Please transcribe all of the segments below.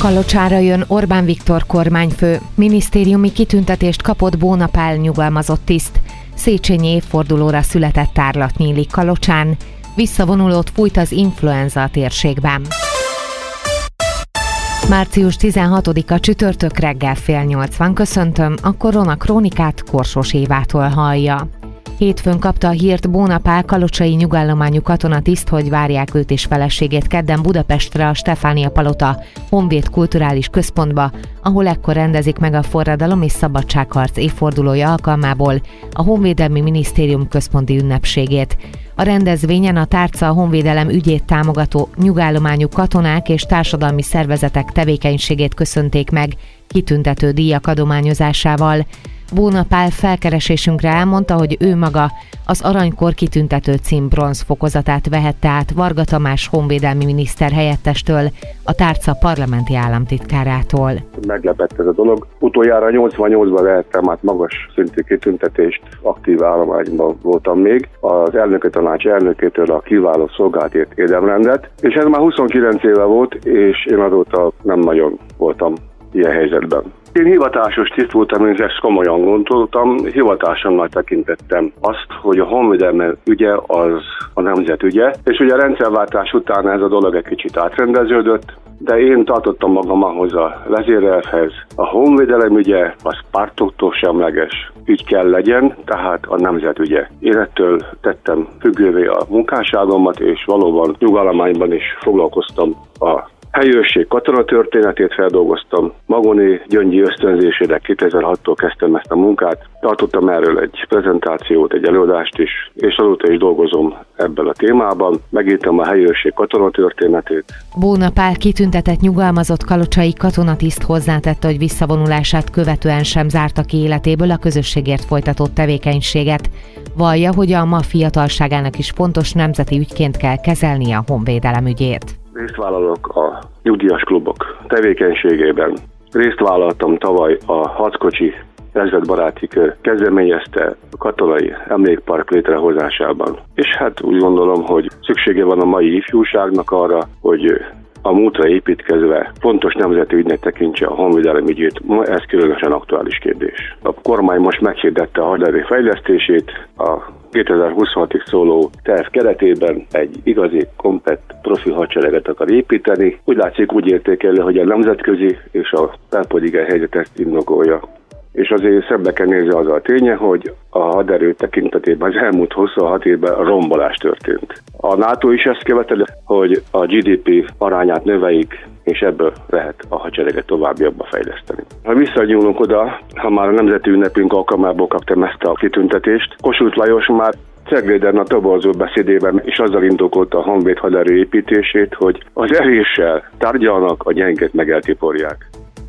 Kalocsára jön Orbán Viktor kormányfő. Minisztériumi kitüntetést kapott Bóna Pál nyugalmazott tiszt. Széchenyi évfordulóra született tárlat nyílik Kalocsán. Visszavonulót fújt az influenza a térségben. Március 16-a csütörtök reggel 7:30 köszöntöm, a Korona Krónikát Korsós Évától hallja. Hétfőn kapta a hírt Bóna Pál kalocsai nyugállományú katonatiszt, hogy várják őt és feleségét kedden Budapestre a Stefánia Palota Honvéd Kulturális Központba, ahol ekkor rendezik meg a forradalom és szabadságharc évfordulója alkalmából a Honvédelmi Minisztérium központi ünnepségét. A rendezvényen a tárca a honvédelem ügyét támogató nyugállományú katonák és társadalmi szervezetek tevékenységét köszönték meg kitüntető díjak adományozásával. Bóna Pál felkeresésünkre elmondta, hogy ő maga az Aranykor kitüntető cím bronz fokozatát vehette át Varga Tamás honvédelmi miniszter helyettestől, a tárca parlamenti államtitkárától. Meglepett ez a dolog. Utoljára 88-ban vehettem át magas szintű kitüntetést, aktív állományban voltam még, az elnöki tanács elnökétől a kiváló szolgálatért érdemrendet, és ez már 29 éve volt, és én azóta nem nagyon voltam ilyen helyzetben. Én hivatásos tiszt voltam, és ezt komolyan gondoltam, hivatásomnak tekintettem azt, hogy a honvédelmi ügye az a nemzet ügye, és ugye a rendszerváltás után ez a dolog egy kicsit átrendeződött, de én tartottam magam ahhoz a vezérelvhez. A honvédelem ügye az pártoktól semleges ügy kell legyen, tehát a nemzet ügye. Én ettől tettem függővé a munkásságomat, és valóban nyugállományban is foglalkoztam a helyőrség katonatörténetét feldolgoztam, Magoni Gyöngyi ösztönzésére 2006-tól kezdtem ezt a munkát, tartottam erről egy prezentációt, egy előadást is, és azóta is dolgozom ebben a témában, megírtam a helyőrség katonatörténetét. Bóna Pál kitüntetett nyugalmazott kalocsai katonatiszt hozzátette, hogy visszavonulását követően sem zárta ki életéből a közösségért folytatott tevékenységet. Vallja, hogy a ma fiatalságának is fontos nemzeti ügyként kell kezelnie a honvédelem ügyét. Részt vállalok a nyugdíjas klubok tevékenységében. Részt vállaltam tavaly a harckocsi ezredbaráti kör kezdeményezte a katonai emlékpark létrehozásában. És hát úgy gondolom, hogy szüksége van a mai ifjúságnak arra, hogy a múltra építkezve fontos nemzeti ügynek tekintse a honvédelem ügyét. Ma ez különösen aktuális kérdés. A kormány most meghirdette a haderő fejlesztését, a 2026-ig szóló terv keretében egy igazi, komplett profi hadsereget akar építeni. Úgy látszik, úgy értékelő, hogy a nemzetközi és a belpolitikai helyzet ezt indokolja. És azért szembe kell nézni azzal a ténye, hogy a haderő tekintetében az elmúlt 26 évben rombolás történt. A NATO is ezt követeli, hogy a GDP arányát növeljük, és ebből lehet a hadsereget tovább jobban fejleszteni. Ha visszanyúlunk oda, ha már a nemzeti ünnepünk alkalmából kaptam ezt a kitüntetést, Kossuth Lajos már Cegléden a toborzó beszédében is azzal indokolta a honvéd haderő építését, hogy az eréssel tárgyalnak, a gyengét meg eltiporják.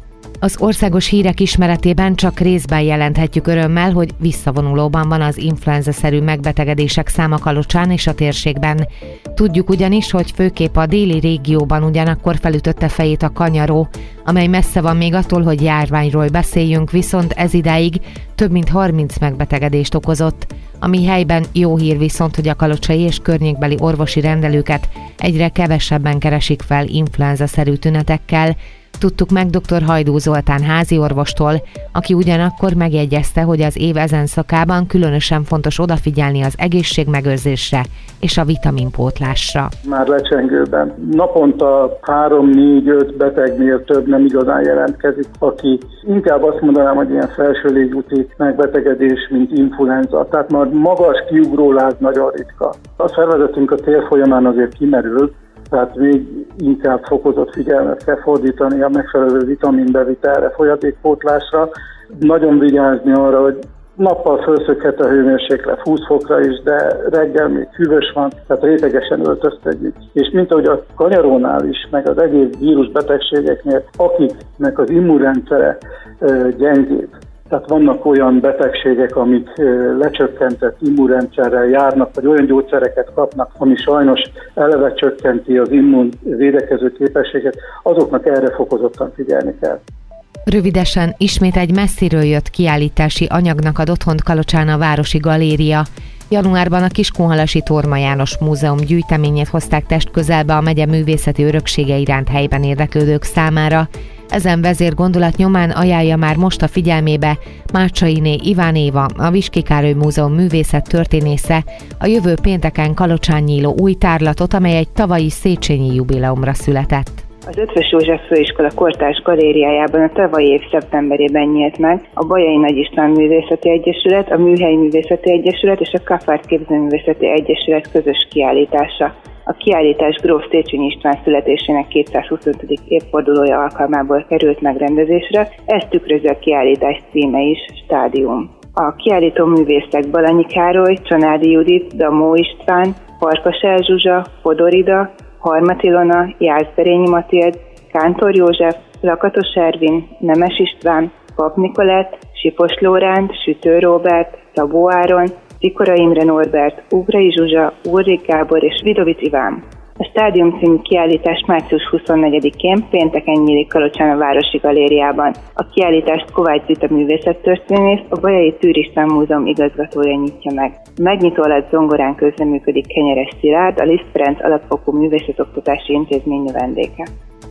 Az országos hírek ismeretében csak részben jelenthetjük örömmel, hogy visszavonulóban van az influenza-szerű megbetegedések száma Kalocsán és a térségben. Tudjuk ugyanis, hogy főképp a déli régióban ugyanakkor felütötte fejét a kanyaró, amely messze van még attól, hogy járványról beszéljünk, viszont ez idáig több mint 30 megbetegedést okozott. Ami helyben jó hír viszont, hogy a kalocsai és környékbeli orvosi rendelőket egyre kevesebben keresik fel influenza-szerű tünetekkel. Tudtuk meg dr. Hajdú Zoltán háziorvostól, aki ugyanakkor megjegyezte, hogy az év ezen szakában különösen fontos odafigyelni az egészségmegőrzésre és a vitaminpótlásra. Már lecsengőben naponta 3-4-5 betegnél több nem igazán jelentkezik, aki inkább azt mondanám, hogy ilyen felső légúti megbetegedés, mint influenza. Tehát már magas kiugróláz nagyon ritka. A szervezetünk a tél folyamán azért kimerül, tehát még inkább fokozott figyelmet kell fordítani a megfelelő vitaminbevitelre, folyadékpótlásra. Nagyon vigyázni arra, hogy nappal fölszökhet a hőmérséklet 20 fokra is, de reggel még hűvös van, tehát rétegesen öltöztetjük. És mint ahogy a kanyarónál is, meg az egész vírusbetegségeknél, akiknek az immunrendszere gyengébb, tehát vannak olyan betegségek, amik lecsökkentett immunrendszerrel járnak, vagy olyan gyógyszereket kapnak, ami sajnos eleve csökkenti az immunvédekező képességet, azoknak erre fokozottan figyelni kell. Rövidesen ismét egy messziről jött kiállítási anyagnak ad otthont Kalocsán a Városi Galéria. Januárban a Kiskunhalasi Torma János Múzeum gyűjteményét hozták testközelbe a megye művészeti öröksége iránt helyben érdeklődők számára. Ezen vezérgondolat nyomán ajánlja már most a figyelmébe Mácsainé Iván Éva, a Viski Károly Múzeum művészet történésze, a jövő pénteken Kalocsán nyíló új tárlatot, amely egy tavalyi Széchenyi jubileumra született. Az Eötvös József Főiskola kortárs galériájában a tavalyi év szeptemberében nyílt meg a Bolyai Nagy István Művészeti Egyesület, a Műhelyi Művészeti Egyesület és a Kaffart Képzőművészeti Egyesület közös kiállítása. A kiállítás Gróf Széchenyi István születésének 225. évfordulója alkalmából került megrendezésre, ezt tükrözi a kiállítás címe is, Stádium. A kiállító művészek Balanyi Károly, Csanádi Judit, Damó István, Farkas Zsuzsa, Fodor Ida, Harmat Ilona, Jászberényi Matild, Kántor József, Lakatos Ervin, Nemes István, Pap Nikolett, Sipos Lóránt, Sütő Róbert, Szabó Áron, Zikora Imre Norbert, Ugrai Zsuzsa, Ulrik Gábor és Vidovic Iván. A Stádium című kiállítás március 24-én pénteken nyílik Kalocsán a Városi Galériában. A kiállítást Kovács Zita művészettörténész, a Bolyai Tűr István Múzeum igazgatója nyitja meg. A megnyitó alatt zongorán közreműködik Kenyeres Szilárd, a Liszt Ferenc Alapfokú Művészetoktatási Intézmény növendéke.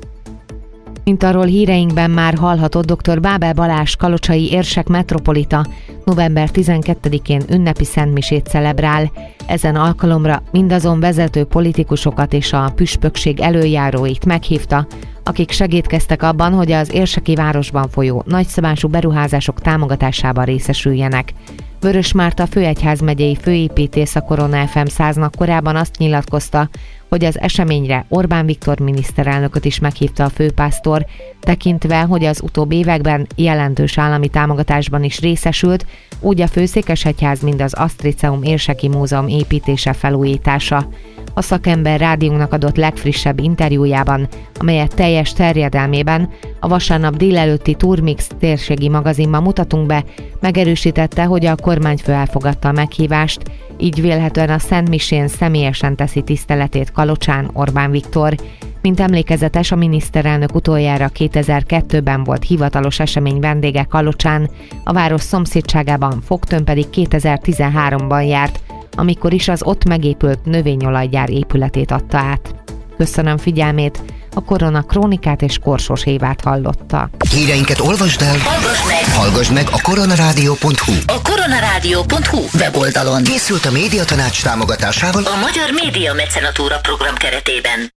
Mint arról híreinkben már hallhatott, dr. Bábel Balázs kalocsai érsek metropolita november 12-én ünnepi szentmisét celebrál. Ezen alkalomra mindazon vezető politikusokat és a püspökség előjáróit meghívta, akik segítkeztek abban, hogy az érseki városban folyó nagyszabású beruházások támogatásában részesüljenek. Vörös Márta főegyházmegyei főépítész a Korona FM 100-nak korábban azt nyilatkozta, hogy az eseményre Orbán Viktor miniszterelnököt is meghívta a főpásztor, tekintve, hogy az utóbbi években jelentős állami támogatásban is részesült, úgy a Főszékesegyház, mint az Asztriceum érseki múzeum építése, felújítása. A szakember rádiónak adott legfrissebb interjújában, amelyet teljes terjedelmében a vasárnap délelőtti Turmix térségi magazinban mutatunk be, megerősítette, hogy a kormányfő elfogadta a meghívást, így vélhetően a szentmisén személyesen teszi tiszteletét Kalocsán Orbán Viktor. Mint emlékezetes, a miniszterelnök utoljára 2002-ben volt hivatalos esemény vendége Kalocsán, a város szomszédságában Fogtön pedig 2013-ban járt, amikor is az ott megépült növényolajgyár épületét adta át. Köszönöm figyelmét, a Korona Krónikát és Korsos Évát hallotta. Híreinket olvasd el, hallgass meg a koronarádió.hu. A koronarádió.hu weboldalon. Készült a Médiatanács támogatásával a Magyar Média Mecenatúra program keretében.